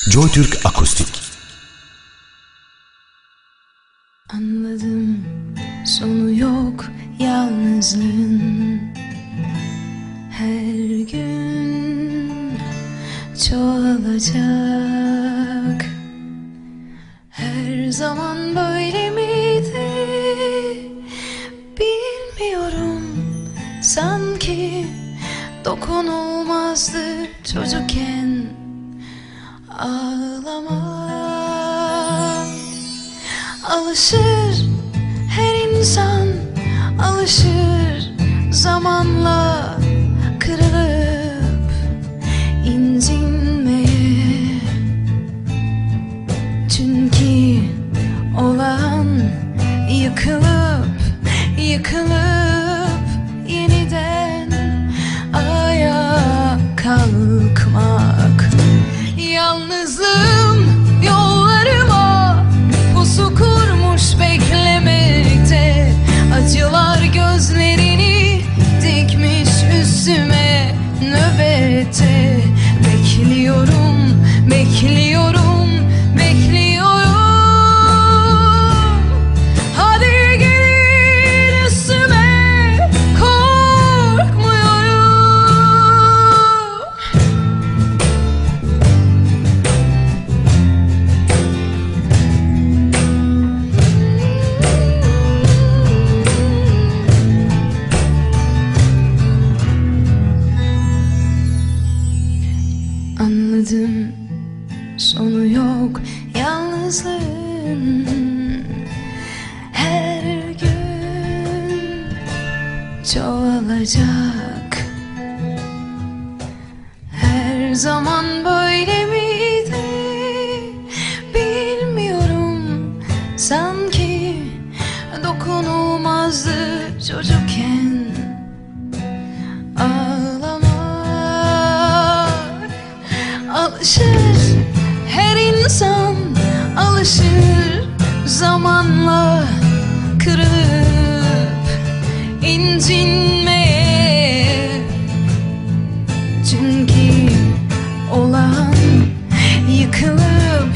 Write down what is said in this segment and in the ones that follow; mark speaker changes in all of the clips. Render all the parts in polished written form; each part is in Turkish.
Speaker 1: Joy Türk Akustik.
Speaker 2: Anladım, sonu yok yalnızlığın. Her gün çoğalacak. Her zaman böyle miydi bilmiyorum. Sanki dokunulmazdı çocukken ağlama. Alışır her insan, alışır zamanla kırılıp incinmeye. Çünkü olan yıkılıp yeniden ayağa kalkmak. Yalnızlığım yollarıma pusu kurmuş beklemekte. Acılar gözlerini dikmiş üstüme nöbette. Bekliyorum, bekliyorum, bekliyorum. Hadi gelin üstüme, korkmuyorum. Anladım, sonu yok yalnızlığın. Her gün çoğalacak. Her zaman böyle miydi bilmiyorum. Sanki dokunulmazdı çocukken ağlamak. Alışır her insan, alışır zamanla kırılıp incinmeye. Çünkü olan yıkılıp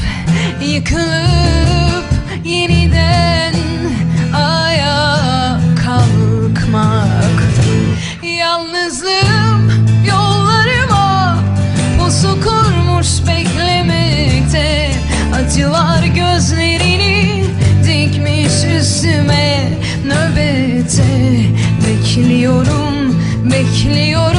Speaker 2: yeniden ayağa kalkmak. Yalnızlığım yollarıma pusu kurmuş beklemekte. Acılar gözlerini dikmiş üstüme nöbette. Bekliyorum, bekliyorum.